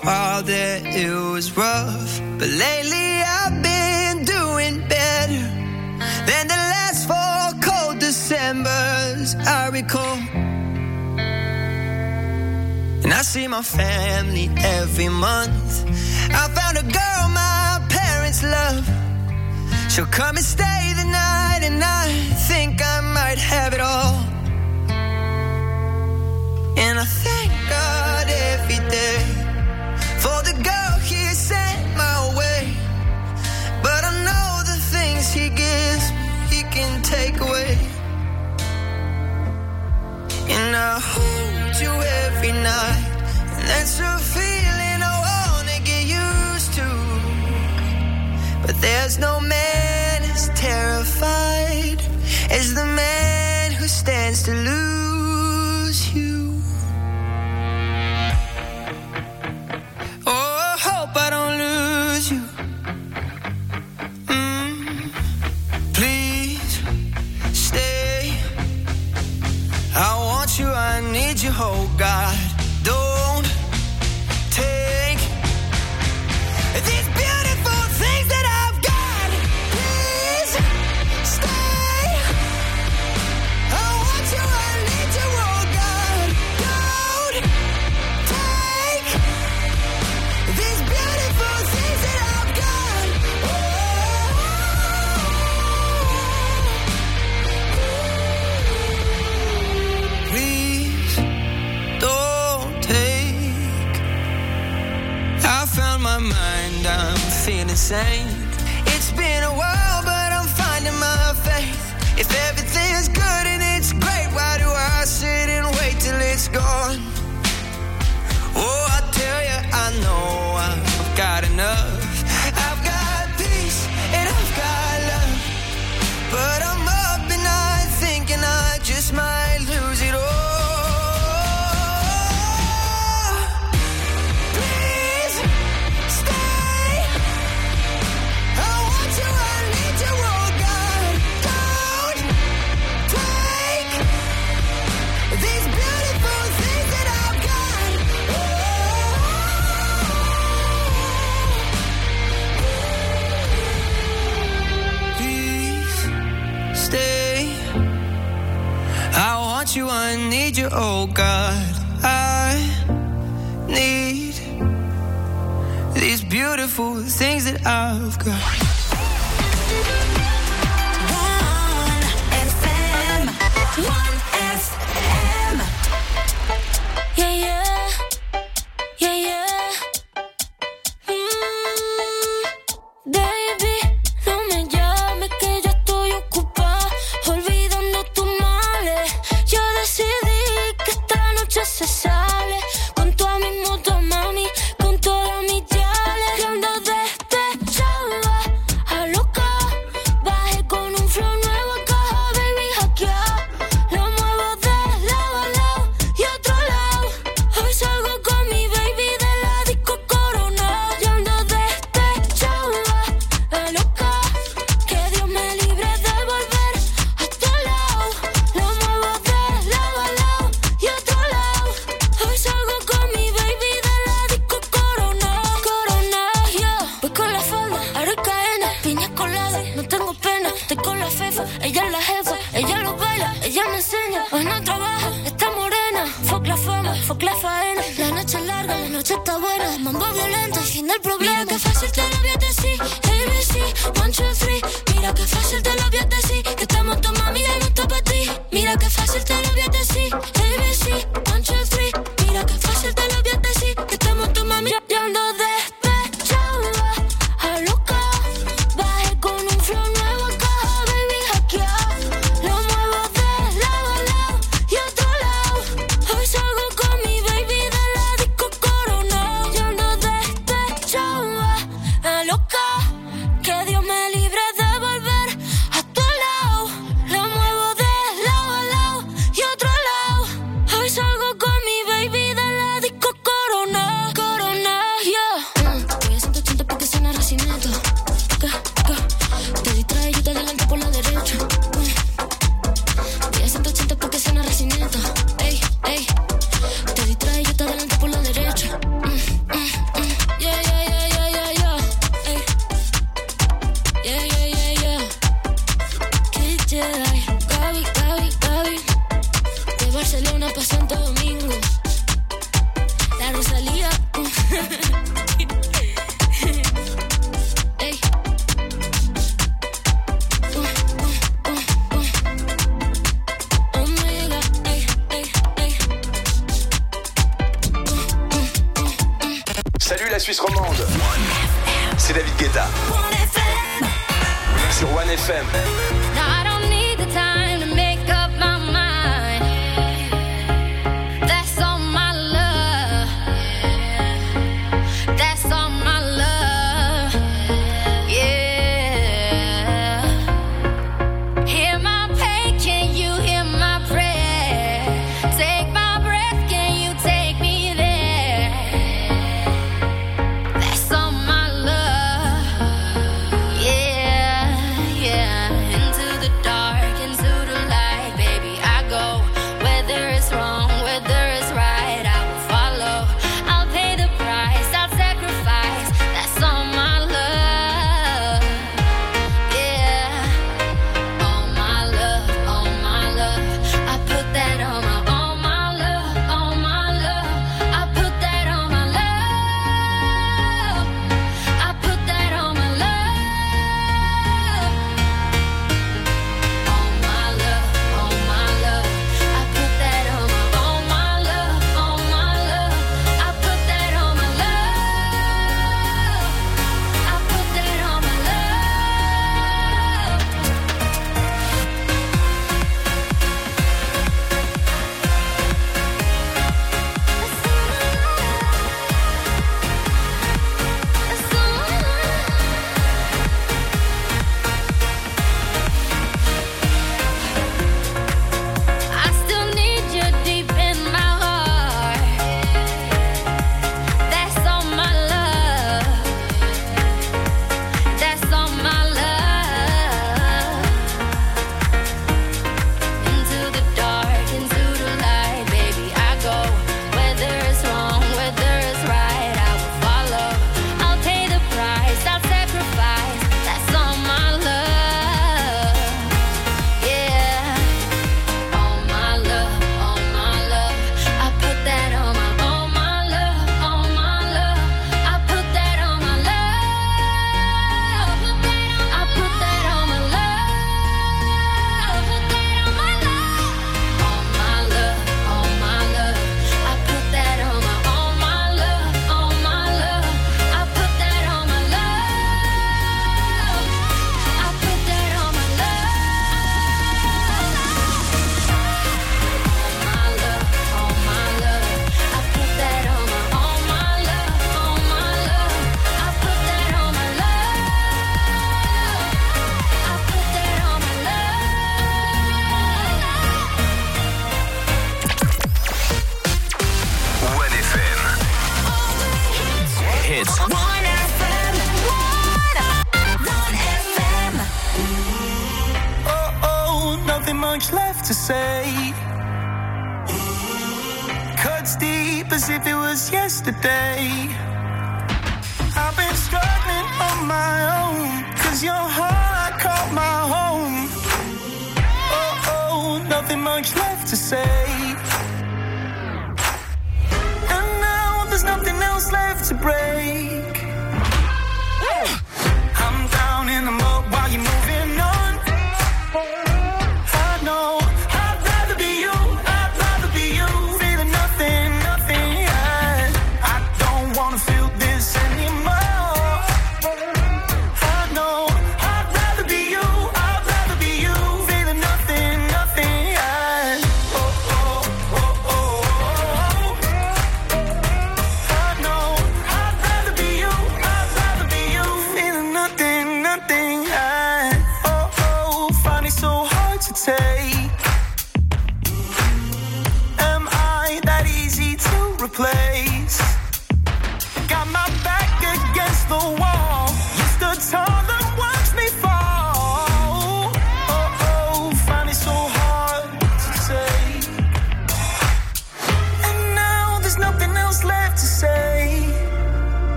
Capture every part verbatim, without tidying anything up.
while there it was rough, but lately I've been doing better than the last four cold Decembers I recall. And I see my family every month. I found a girl my parents love. She'll come and stay the night, and I think I might have it all. And I thank God every day for the girl He sent my way. But I know the things He gives me, He can take away. And I hold you every night, and that's a feeling I wanna get used to. But there's no man as terrified as the man who stands to lose you. Oh, I hope I don't lose you. Mm, please stay. I want you, I need you, oh God. Don't take these beautiful things that I've got. Please stay. I want you, I need you, oh God. Don't take these beautiful things that I've got. Oh. Please don't take. I found my mind, I'm feeling sane. It's been a while, but I'm finding my faith. If everything's good and it's great, why do I sit and wait till it's gone? Oh, I tell you, I know I've got enough. I've got peace and I've got love, but I'm up and I'm thinking I just might lose it all. Please stay. I want you, I need you, oh God. Don't take these beautiful things that I've got. Please stay. I want you, I need you, oh God. I need these beautiful things that I've got. one F M, one F M. Yeah, yeah, yeah, yeah. Mm, baby, no me llames que yo estoy ocupada, olvidando tus males. Yo decidí que esta noche se sale con toda mi moto, mami, con todas mis yales. Yo ando despechada, a loca, bajé con un flow nuevo acá, baby, hackeado. Lo muevo de lado a lado y otro lado. Hoy salgo con mi baby de la disco Corona. Yo ando despechada, a loca, que Dios me libre de volver a tu lado. Lo muevo de lado a lado y otro lado. Hoy salgo con mi baby de la disco Corona. Corona, yo voy con la falda, aro y cadena, piña colada, no tengo pena. Estoy con la fefa, ella es la jefa, ella lo baila, ella me enseña. Hoy no trabaja, está morena. Fuck la fama, fuck la faena. La noche es larga, la noche está buena. Mambo violento, el fin del problema. Mira que fácil te lo voy a decir, A B C, one, two, three. Mira que fácil te lo voy a decir, que estamos tu mami y no está para ti. Mira que fácil te lo voy a decir, A B C, one, two, three. Mira que fácil te lo voy a decir, que estamos tu mami. Yo ando despechada, a loca, bajé con un flow nuevo acá, baby, hackeado. Lo muevo de lado a lado y otro lado. Hoy salgo con mi baby de la disco Corona. Yo ando despechada, a loca, que Dios me libre de volver a tu lado. Lo muevo de lado a lado y otro lado. Hoy salgo Salut la Suisse romande. C'est David Guetta. Sur One F M. Now I don't need the time to make up my mind. That's all my love. That's all my love. Yeah. Hear my pain, can you hear my prayer? Take my breath, can you take me there? That's all my love. Yeah, yeah. Into the dark, into the light, baby, I go. Whether it's wrong, whether it's right, I will follow. I'll pay the price, I'll sacrifice. That's all my love. Yeah. All my love, all my love. I put that on my, all my love, all my love. I put that on my love. I put that on my love. All my love, all my love. I put that on my, all my love, all my love. I put that on my love. I put that on my I still need you deep in my heart. That's all my love. That's all my love. Into the dark, into the light, baby, I go. Whether it's wrong, whether it's right, I will follow. I'll pay the price, I'll sacrifice. That's all my love. Yeah. All my love, all my love. I put that on my, all my love, all my love. I put that on my love. I put that on my love. I put that on my love. All my love, all my love. I put that on my, all my love, all my love. I put that on my love. I put that on my love. All my love, all my love. I put that on my, all my love, all my love. I put that on my love. I put that on my One F M. Hits. love. One F M, One F M. Oh, oh, nothing much left to say. Cuts deep as if it was yesterday. I've been struggling on my own, cause your heart caught my home. Oh, oh, nothing much left to say. And now there's nothing else left to break. I'm down in the mud while you're moving on. I know I'd rather be you, I'd rather be you. Feeling nothing, nothing, yeah. I don't wanna feel this anymore. I know I'd rather be you, I'd rather be you. Feeling nothing, nothing, yeah. Oh, oh, oh, oh, oh. I know I'd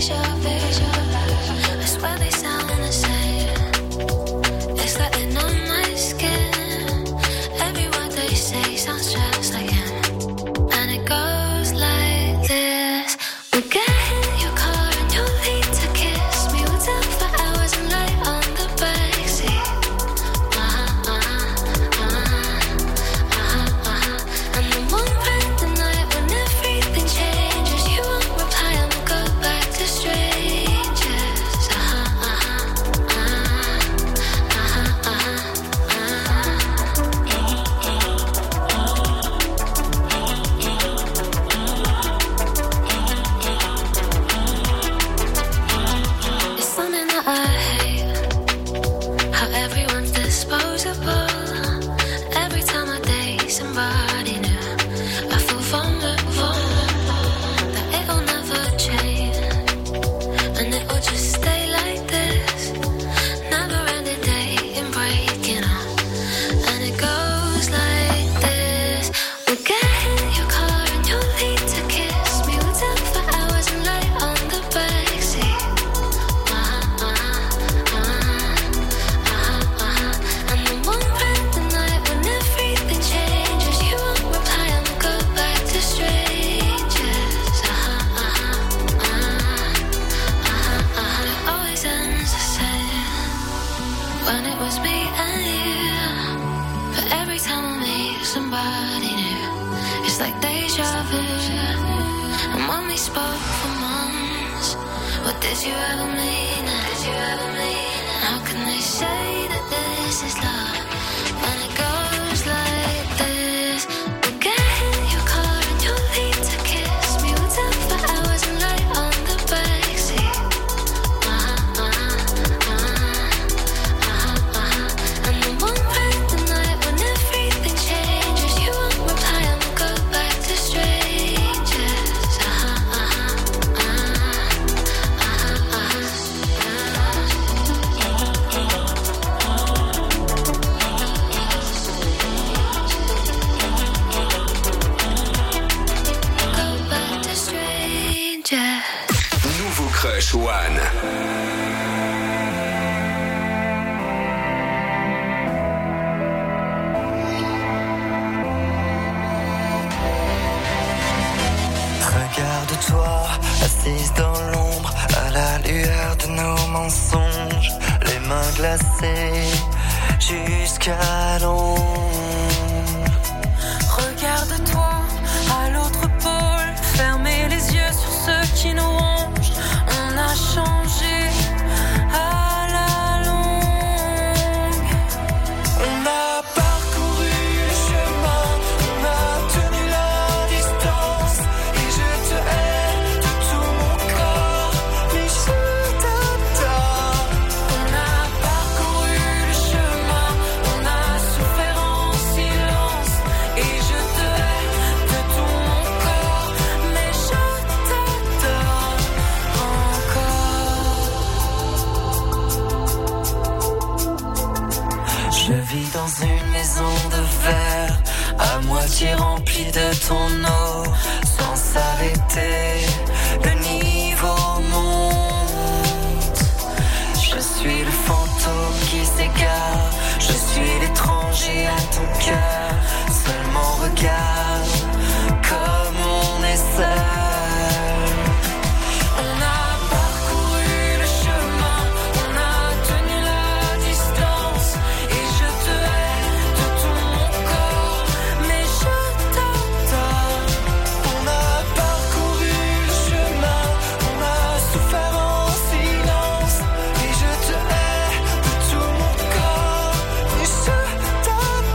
Stop.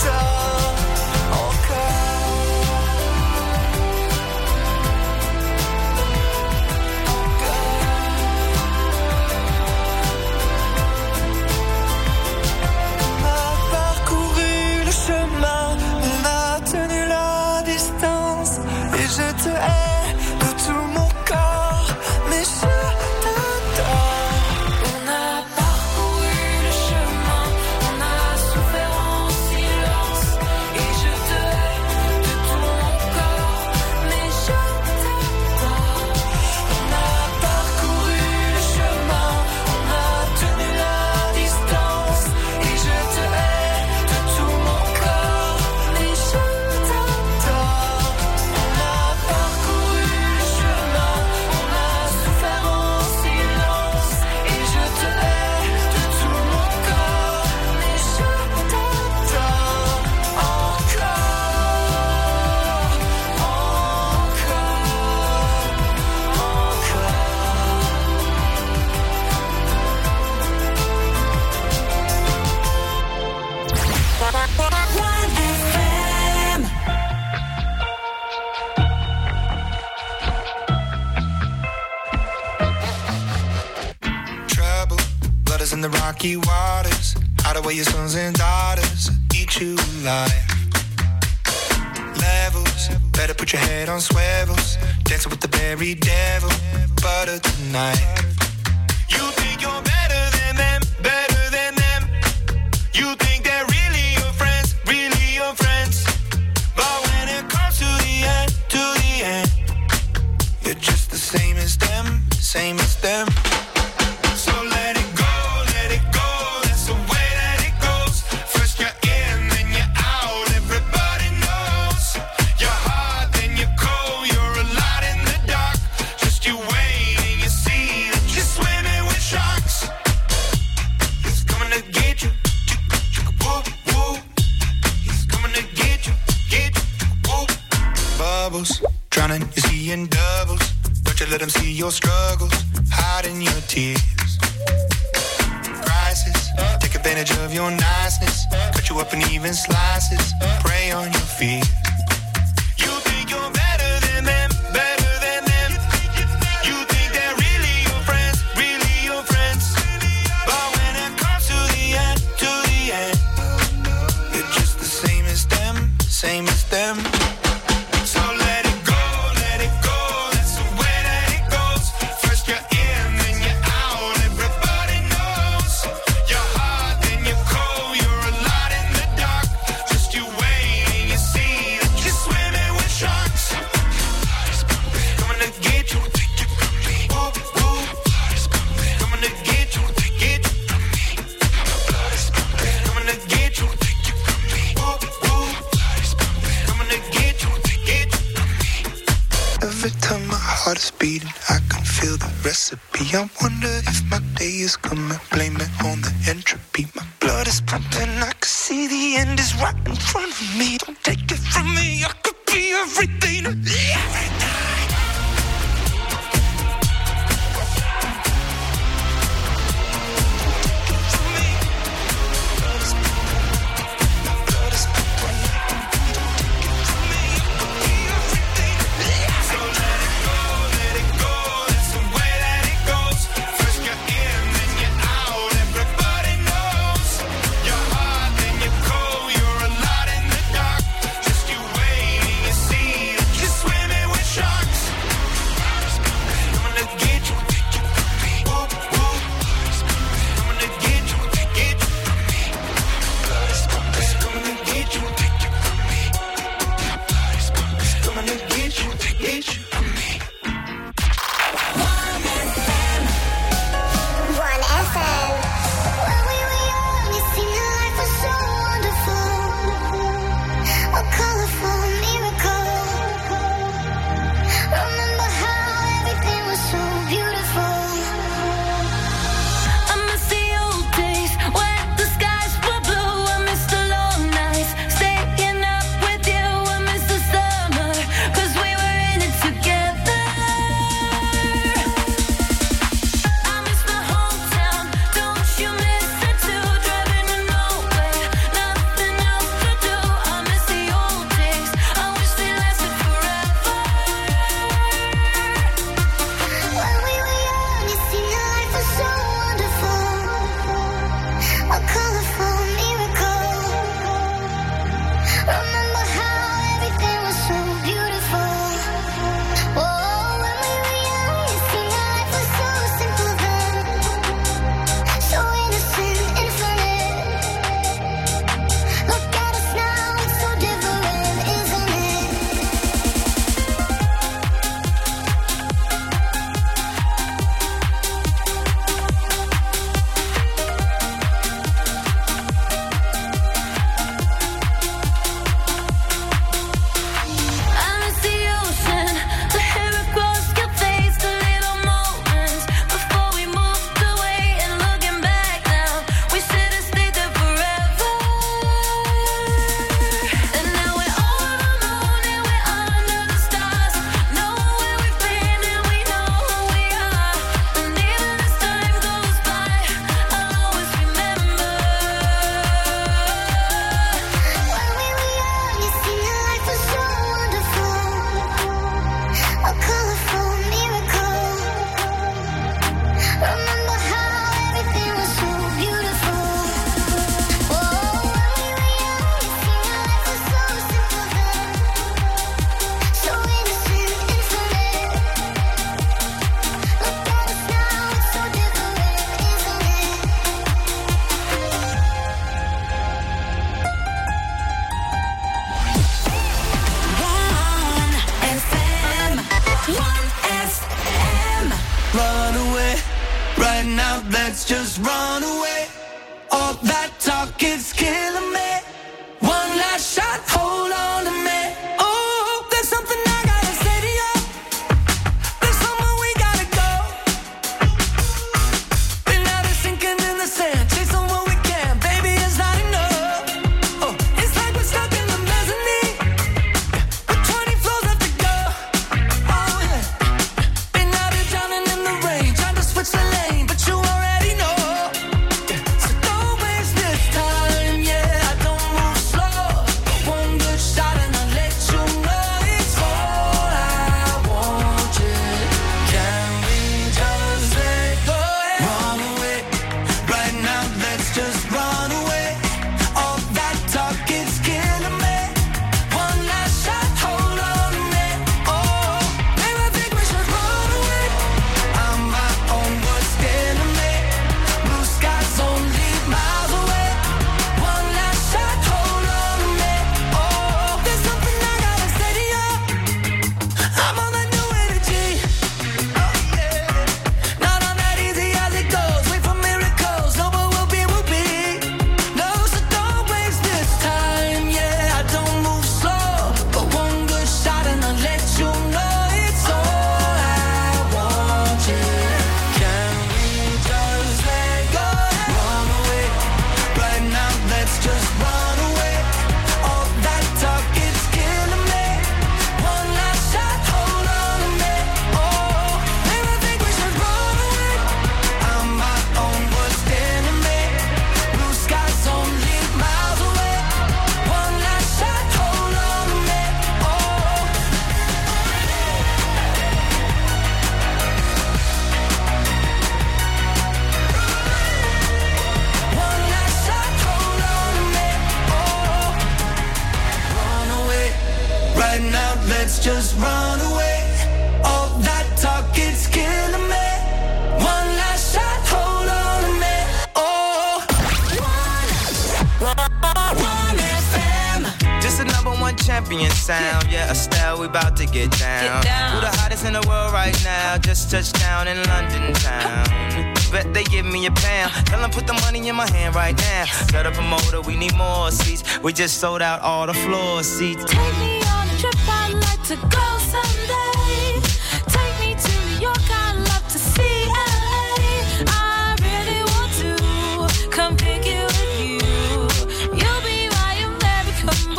rocky waters, hide away your sons and daughters, eat you alive. Levels, better put your head on swivels, dancing with the very devil, butter tonight. You think you're better than them, better than them. You think they're really your friends, really your friends. But when it comes to the end, to the end, you're just the same as them, same as them. So let it go, let it go, that's the way that it goes. First you're in, then you're out, everybody knows. You're hot, then you're cold, you're a lot in the dark. Just you waiting, you see that you're swimming with sharks. He's coming to get you, whoop, whoop. He's coming to get you, get you, whoop. Bubbles, drowning, you're seeing doubles. Don't you let them see your struggles, hiding your tears. Crisis, take advantage of your niceness, cut you up in even slices, prey on your fears. You think you're better than them, better than them. You think they're really your friends, really your friends. But when it comes to the end, to the end, you're just the same as them, same as them. So let it go, let it go, that's the way that it goes. First you're in, then you're out, everybody knows. You're hot, then you're cold, you're a lot in the dark. Just you waiting, you see that you're swimming with sharks. Coming to get you, whoop, whoop. Coming to get you, get you. Coming to get you, whoop, whoop. Coming to get you, get you. Every time my heart is beating, I can feel the recipe. I wonder if my day is coming, blame it on the entropy. My blood is pumping, I can see the end is right in front of me. Don't take it from me, I could be everything to me every time. Take it from me. Blood is pumping, my blood is pumping. Don't take it from me, I could be everything to me every time. So let it go, let it go, that's the way that it goes. First you're in, then you're out, everybody knows. You're hot, then you're cold, you're a lot in the dark. Just you waiting, you see that you're swimming with let's just run away. All that talk, it's killing me. One last shot, hold on a minute. Oh, one F M. Just a number one champion sound. Yeah, Estelle, we about to get down. Get down. Who the hottest in the world right now? Just touched down in London town. Bet they give me a pound. Tell them put the money in my hand right now. Set up a promoter, we need more seats. We just sold out all the floor seats. Take me on a trip, I'd like to go someday. Take me to New York, I'd love to see L A. I really want to come pick you with you. You'll be my American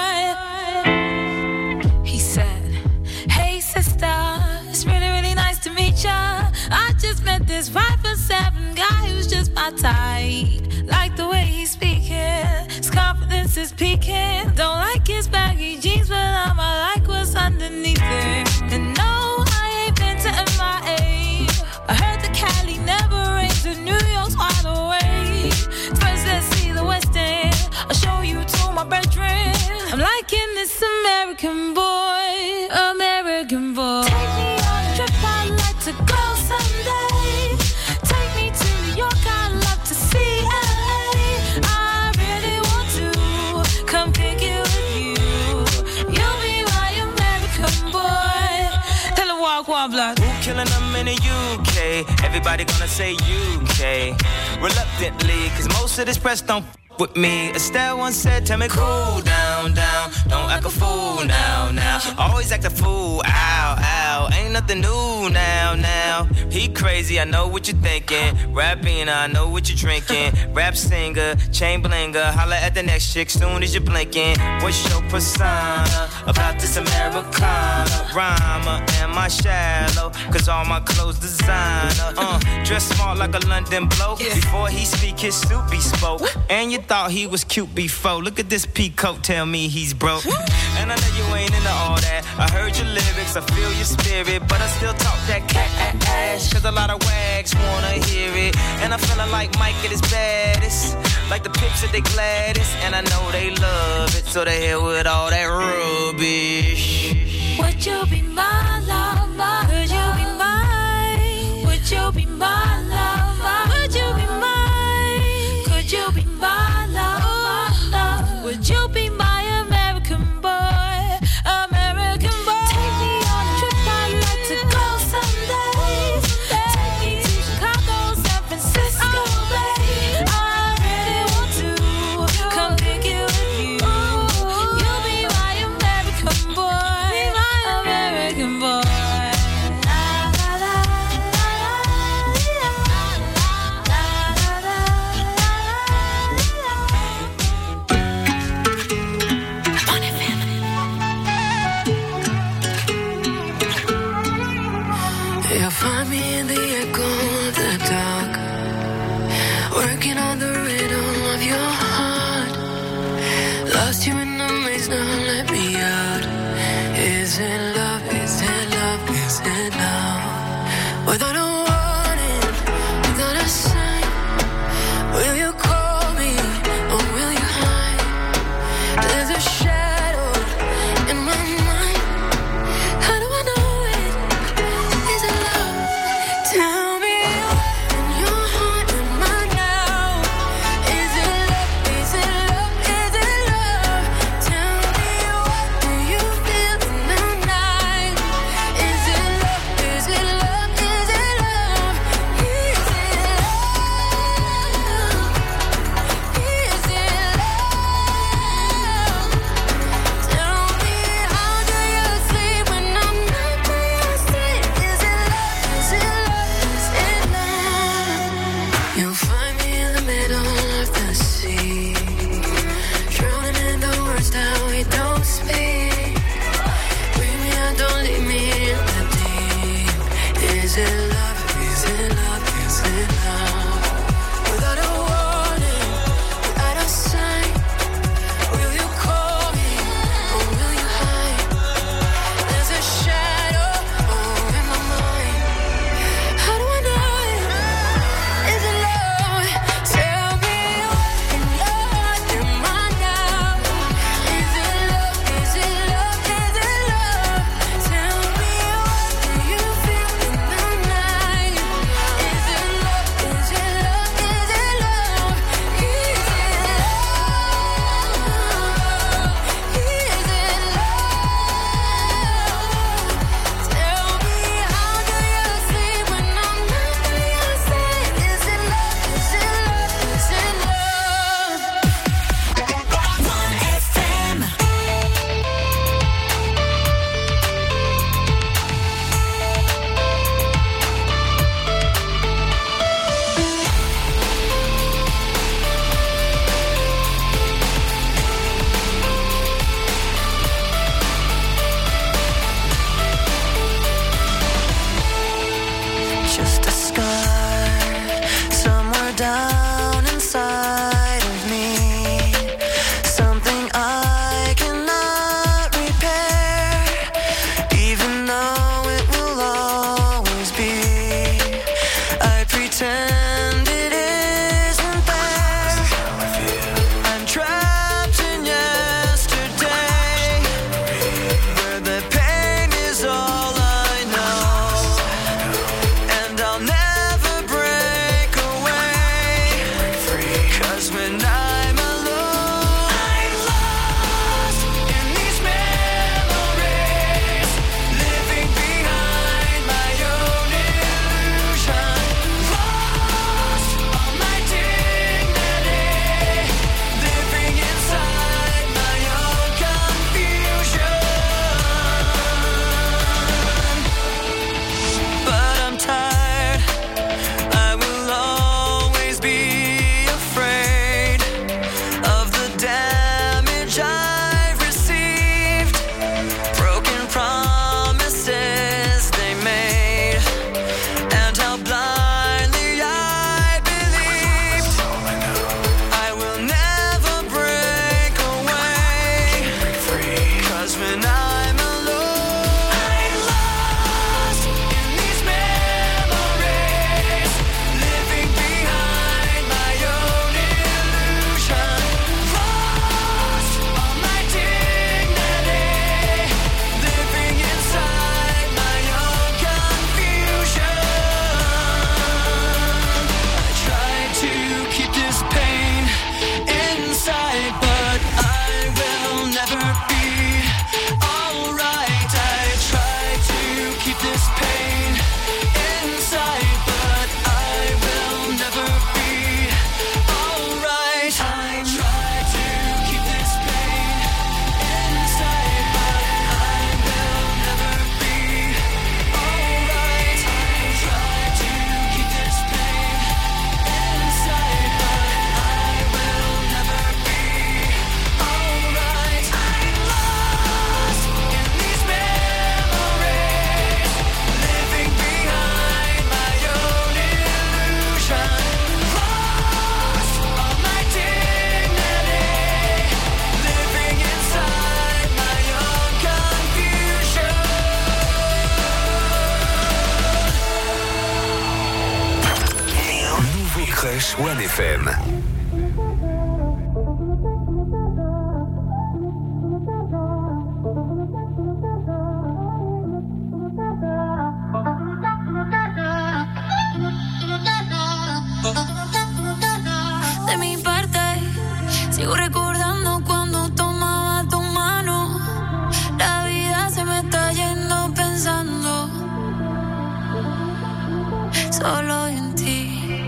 boy. He said, hey sister, it's really, really nice to meet ya. I just met this five foot seven guy who's just my type. Like the way he's speaking, his confidence is peaking. Don't like his baggy jeans, but I'ma like what's underneath it. And no, I ain't been to M I A. I heard the Cali never rains and New York's wide awake. First let's see the West End, I'll show you to my bedroom. I'm liking this American boy, American boy. Take me on a trip, I'd like to go someday. Take me to New York, I'd love to see L A. I really want to come pick you with you. You'll be my American boy. Tell her walk, walk, block. Who killing them in the U K? Everybody gonna say U K. Reluctantly, cause most of this press don't f- with me. Estelle once said, tell me cool down, down. Don't act a fool now, now. Always act a fool, ow, ow. Ain't nothing new now, now. He crazy, I know what you're thinking. Rapping, I know what you're drinking. Rap singer, chain blinger. Holla at the next chick soon as you're blinking. What's your persona about this Americana? Rhymer, am I shallow? Cause all my clothes designer. Uh, dress smart like a London bloke. Before he speak, his suit be spoke. And you thought he was cute before. Look at this peacoat, tell me he's broke. And I know you ain't into all that. I heard your lyrics, I feel your spirit, but I still talk that cat ass. Cause a lot of wags wanna hear it. And I'm feeling like Mike at his baddest. Like the pics at they gladdest. And I know they love it, so they hell with all that rubbish. Would you be my lover? Could you be mine? Would you be my lover? Would you be mine? Could you be my lover? Would you be my American boy? American boy. Take me on a trip, I'd like to go someday. Take me to Chicago, San Francisco, babe. I really want to come pick you with you. You'll be my American boy, my American boy. You'll find me in the echo of the dark, working on the rhythm of your heart. Lost you in the maze, now let me out. Is it love? Is it love? Is it love? Without a warning, without a sign, will you call me or will you hide? There's a shadow in my mind. How do I know it? Is it love? Tell me what's in your heart and mind now. Is it love? Is it love? Is it love? Tell me what do you feel in the night? Is it love? Is it love? Is it love? Is it love? Is it love? One F M. De mi parte, sigo recordando cuando tomaba tu mano. La vida se me está yendo pensando solo en ti.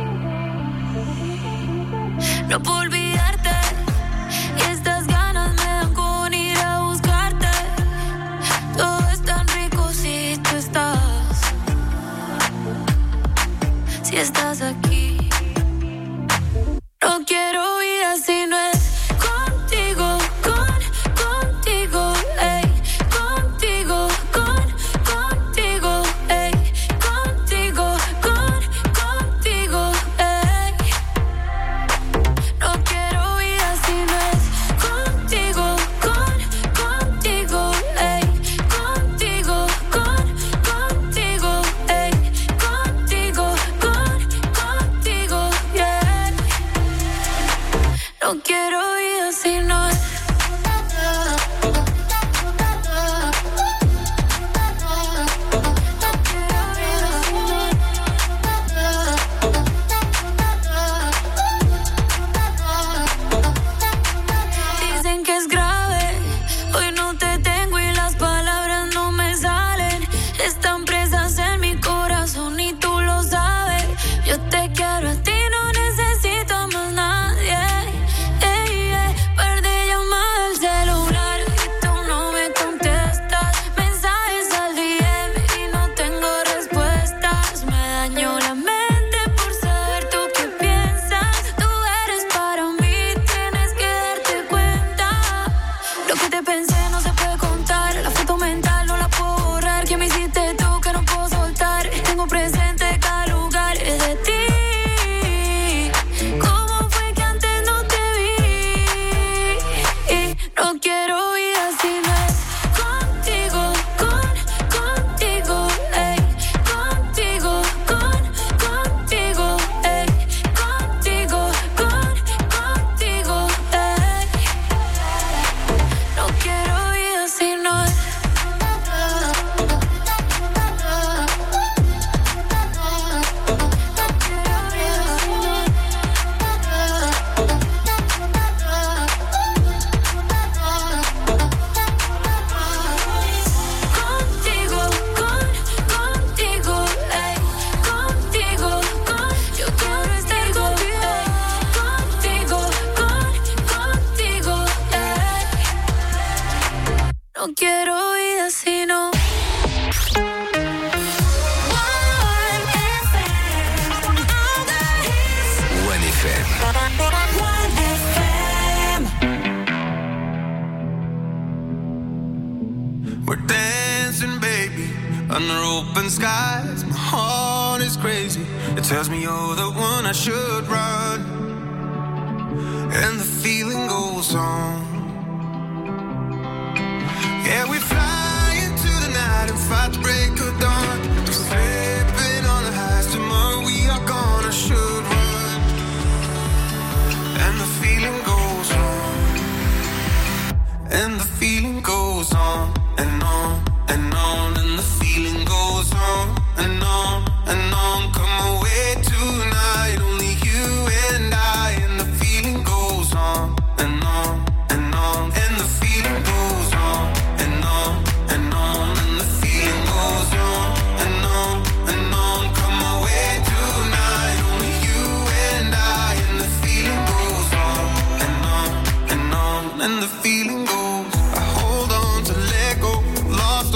No puedo olvidarte y estas ganas me dan con ir a buscarte. Todo es tan rico si tú estás, si estás aquí. No quiero vida si no es contigo, con, contigo, ey, contigo, con, contigo, ey, contigo, con, contigo, ey. No quiero vida si no es contigo, con, contigo, ey, contigo, con, contigo, ey, contigo, con, contigo, yeah. No quiero vida si no es. Dicen que es grave, hoy no te tengo y las palabras no me salen. Están presas en mi corazón y tú lo sabes. Yo te quiero a ti, no necesito a más nadie. Ey, ey, perdí llamada al celular y tú no me contestas. Mensajes al D M y no tengo respuestas. Me dañó la mente por saber tú qué piensas. Tú eres para mí, tienes que darte cuenta. Lo que te pensé no se puede contar. La foto mental no la puedo borrar. ¿Qué me hiciste tú que no puedo soltar? Tengo presente cada lugar de ti. ¿Cómo fue que antes no te vi? Y no quiero vida si no es contigo, con, contigo, ey, contigo, con, contigo, ey, contigo, con, contigo, ey. No quiero vida si no es. Contigo, con, contigo, ey, contigo, con, yo quiero estar contigo, contigo, con, contigo, ey. No quiero vida si no. One F M. We're dancing, baby, under open skies. My heart is crazy. It tells me you're the one I should run. And the feeling goes on. Yeah, we fly into the night and fight the break of dawn. We're slipping on the highs. Tomorrow we are gonna should run. And the feeling goes on. And the feeling goes on and on and on. And the feeling goes on and on and on. Come away tonight, only you and I. And the feeling goes on and on and on. And the feeling goes on and on and on. And the feeling goes on and on and on. Come away tonight, only you and I. And the feeling goes on and on and on. And the feeling goes. I hold on to let go, lost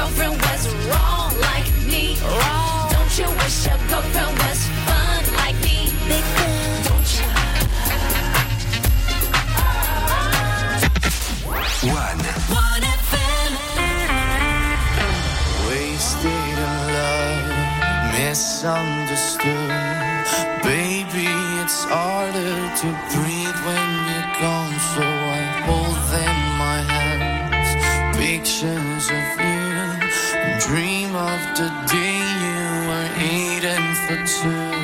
girlfriend was wrong like me? Wrong. Don't you wish your girlfriend was fun like me? Big fan. Don't you? One. One F M. Wasted in love, misunderstood. Baby, it's harder to breathe when you're gone, so I hold them in my hands. Pictures of you, and dream of the day you were eating for two.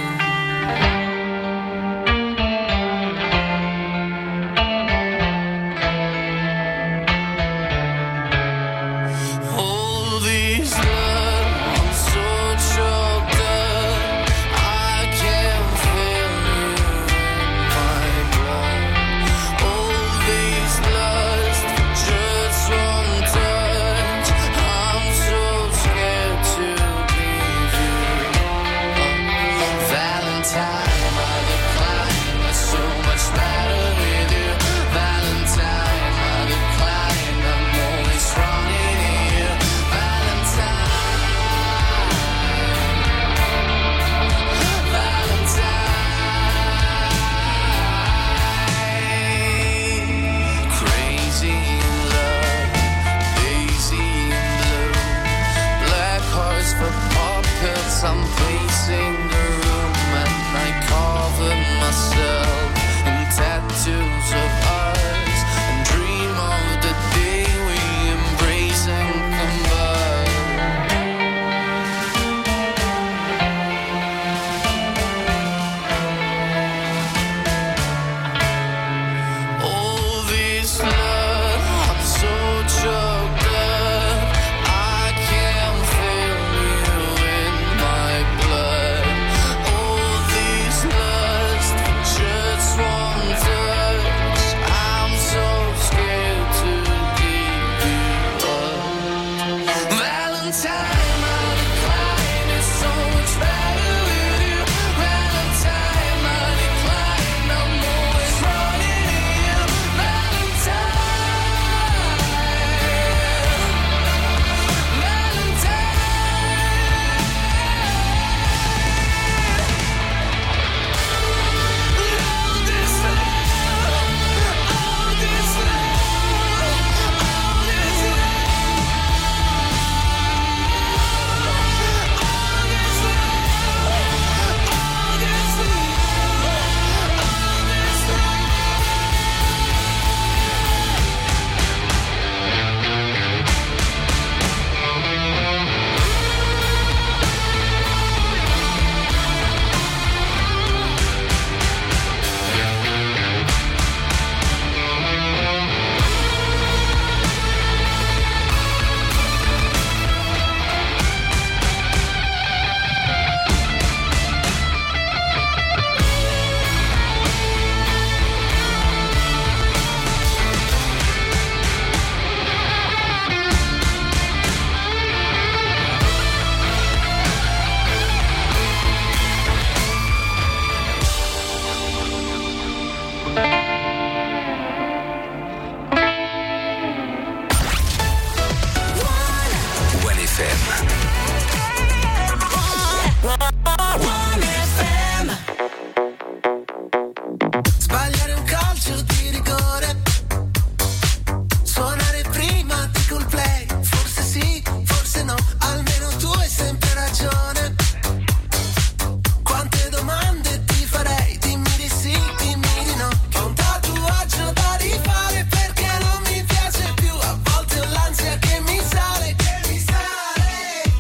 I'm pacing the room and I cover myself in tattoos of ours and dream of the day we embrace and convert. All this love, I'm so choked up, I can't feel you in my blood. All this lust for just one touch, I'm so scared to give you up. Valentine, I decline, it's so much better with you. Valentine, I decline, I'm always running to you. Valentine, One F M. One F M. Sbagliare un calcio di rigore, suonare prima di Coldplay, forse sì, forse no, almeno tu hai sempre ragione. Quante domande ti farei, dimmi di sì, dimmi di no. Ho un tatuaggio da rifare perché non mi piace più, a volte ho l'ansia che mi sale, che mi sale.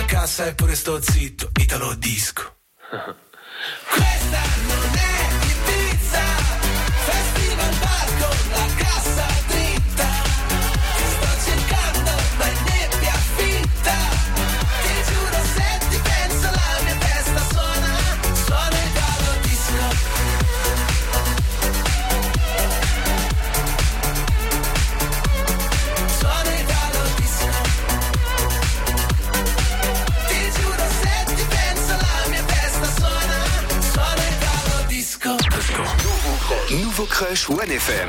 cassa e pure sto zitto, Italo disco. Questa non è Ibiza, festival bar con la cassa dritta. Ti sto cercando ma in nebbia finta. Ti giuro se ti penso la mia testa suona, suona Italo disco. Suona Italo disco. Ti giuro se ti penso la mia testa suona, suona Italo disco. Nouveau Crush One F M.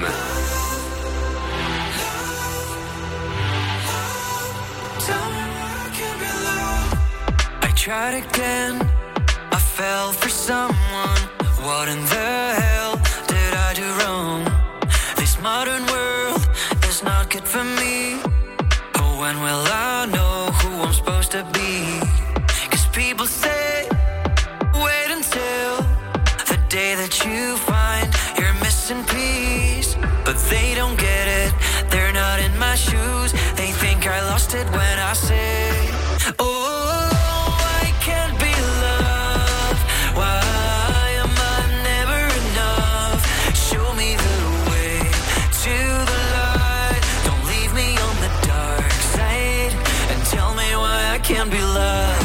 I tried again, I fell for someone. What in the hell did I do wrong? This modern world is not good for me. But when will I know who I'm supposed to be? Cause people say, wait until the day that you find your missing piece. But they don't get it, they're not in my shoes. They think I lost it when I say, oh, I can't be loved. Why am I never enough? Show me the way to the light. Don't leave me on the dark side. And tell me why I can't be loved.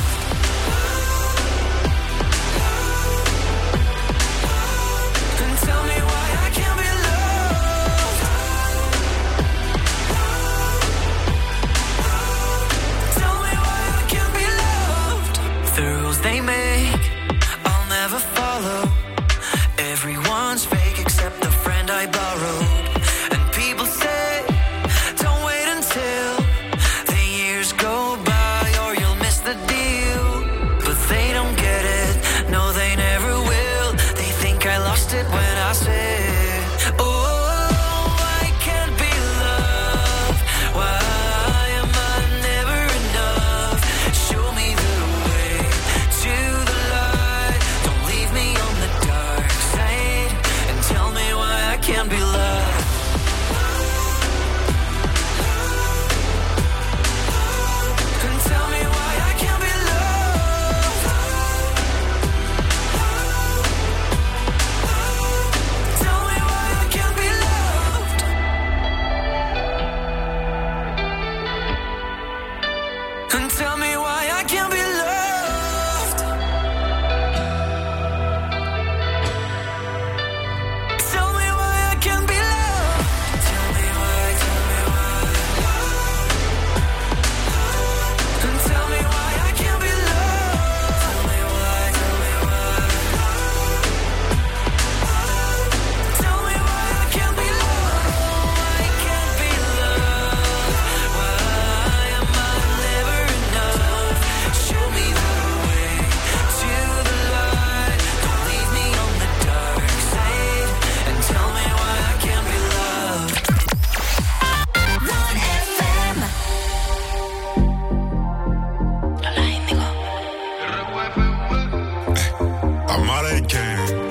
And tell me why I can't be loved. Tell me why I can't be loved. The rules they make, I'll never follow. Everyone's fake except the friend I borrowed. And people say, don't wait until the years go by or you'll miss the deal. But they don't get it, no they never will. They think I lost it when I said, oh, I can't be loved. Why am I never enough? Show me the way to the light. Don't leave me on the dark side. And tell me why I can't be loved. And tell me why I can't be loved. Tell me why I can't be loved. And tell me why I can't be loved. Tell me why I can't be loved. Tell me why, tell me why. And tell me why I can't be loved. Tell me why, tell me why. Tell me why I can't be loved. I can't be loved. Why am I never enough? Show me the way to the light. Don't leave me on the dark side. And tell me why I can't be loved. One F M. Lola Indigo. Amare che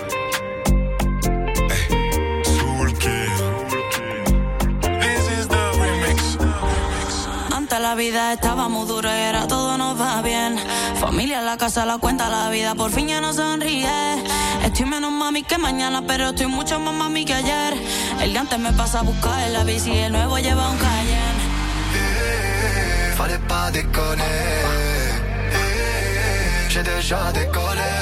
Soul King. This is the remix. Antes la vida estaba muy dura y era todo nos va bien. Familia, la casa, la cuenta, la vida por fin ya no sonríe. Estoy menos mami que mañana, pero estoy mucho más mami que ayer. El de antes me pasa a buscar en la bici y el nuevo lleva un Cayenne. Eh, fallait pas déconner. Eh, j'ai déjà décollé.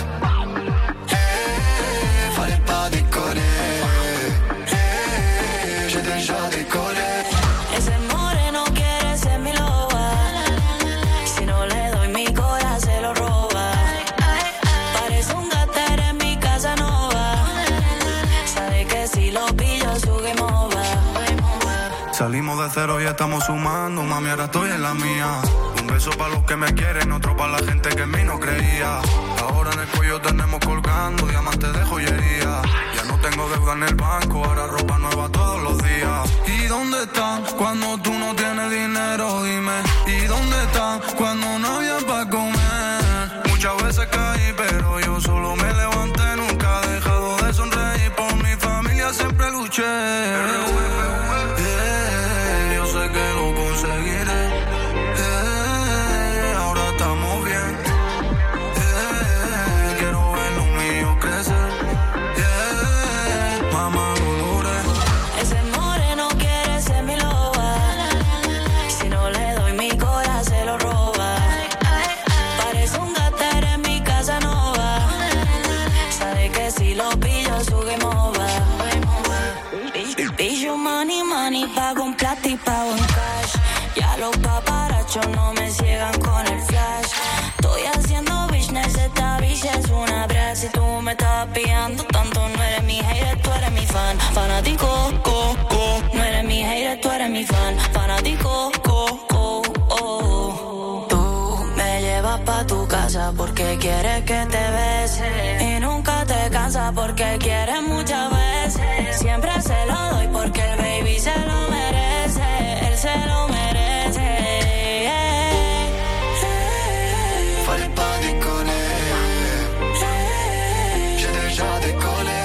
Eh, fallait pas déconner. Eh, j'ai déjà décollé. Ese moreno quiere ser mi loba. Si no le doy mi corazón se lo roba. Parece un gater en mi casa nova. Sabe que si lo pillo su game over. Salimos de cero y estamos sumando, mami, ahora estoy en la mía. Un beso para los que me quieren, otro para la gente que en mí no creía. Ahora en el cuello tenemos colgando diamantes de joyería. Ya no tengo deuda en el banco, ahora ropa nueva todos los días. ¿Y dónde están cuando tú no tienes dinero? Dime. ¿Y dónde están cuando no había para comer? Muchas veces caí, pero yo solo me levanté. Nunca he dejado de sonreír, por mi familia siempre luché. Yeah, yo sé que lo conseguiré. Yeah, ahora estamos bien. muchos no me ciegan con el flash. Estoy haciendo business, esta bicha es una brand. Si tú me estás pillando tanto, no eres mi hater, tú eres mi fan. Fanático, co, co. No eres mi hater, tú eres mi fan. Fanático, co, co, oh. Tú me llevas pa' tu casa porque quieres que te bese. Y nunca te cansas porque quieres muchas veces. Siempre se lo doy porque el baby se lo merece. Él se lo merece. Fallait pas déconner. J'ai déjà décollé.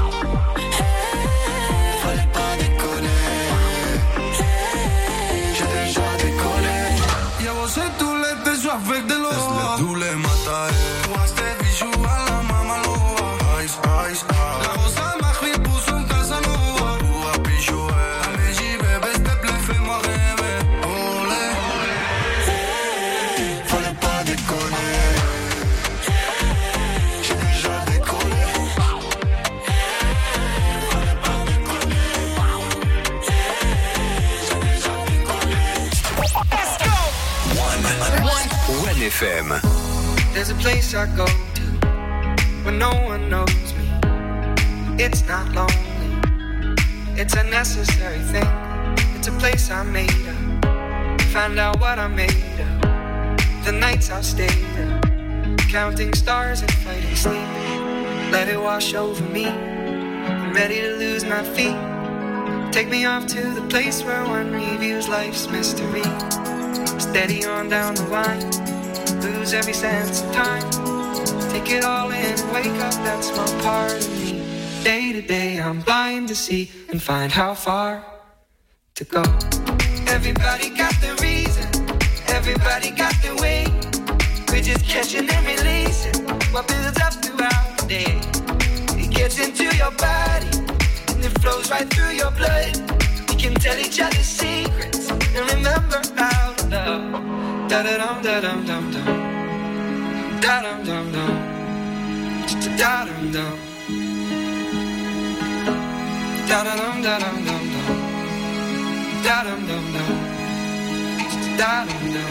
Fallait pas déconner. J'ai déjà décollé. Ya vos sé tous les deux sois avec de l'eau. Tous les matins. Moi c'était bijou à la mama loa. Ice, ice, La rosa m'a pour son Casanova. pour un bijou. Allez j'y vais, baisse tes plaies, fais-moi rêver. Olé. Fallait pas déconner. J'ai déjà décollé. Fallait pas déconner. J'ai déjà décollé. Let's go. One. One F M. There's a place I go to when no one knows me. It's not lonely, it's a necessary thing. It's a place I made up, found out what I made of. The nights I've stayed up, counting stars and fighting sleep. Let it wash over me, I'm ready to lose my feet. Take me off to the place where one reviews life's mystery. Steady on down the line, lose every sense of time. Take it all in and wake up that small part of me. Day to day I'm blind to see and find how far to go. Everybody got the reason, everybody got the way. We're just catching and releasing what builds up throughout the day. It gets into your body and it flows right through your blood. We can tell each other secrets and remember how to love. Da-da-dum, da-dum, dum, dum. Da-dum, dum, dum. Da-dum, dum. Da-dum, da-dum, dum, dum. Da-dum, dum, dum. Da-dum, dum.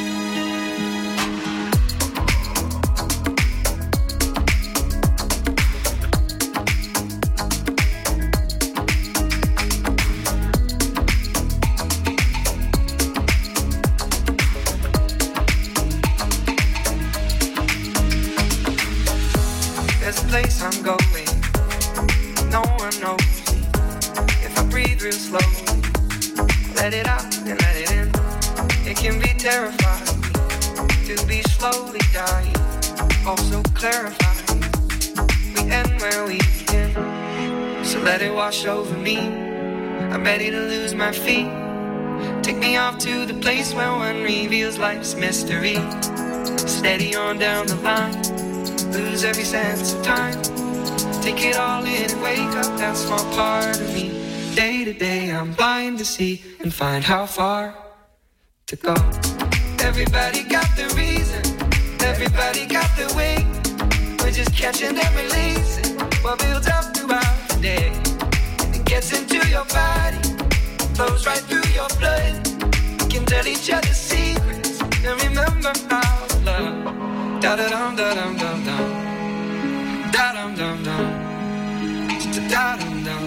There's a place I'm going, no one knows me. If I breathe real slowly, let it out and let it in. It can be terrifying to be slowly dying, also clarifying. We end where we begin, so let it wash over me. I'm ready to lose my feet. Take me off to the place where one reveals life's mystery. Steady on down the line, lose every sense of time. Take it all in and wake up that small part of me. Day to day I'm blind to see and find how far to go. Everybody got the reason, everybody got the way. We're just catching and releasing what builds up throughout the day. It gets into your body, flows right through your blood. We can tell each other secrets and remember how to love. Da-da-dum, da-dum, dum, dum. Da-dum, dum, dum. Da-dum, dum.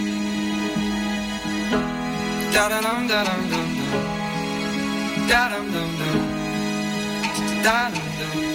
Da-dum, da-dum, dum, dum. Da-dum, dum, dum. Da-dum, dum.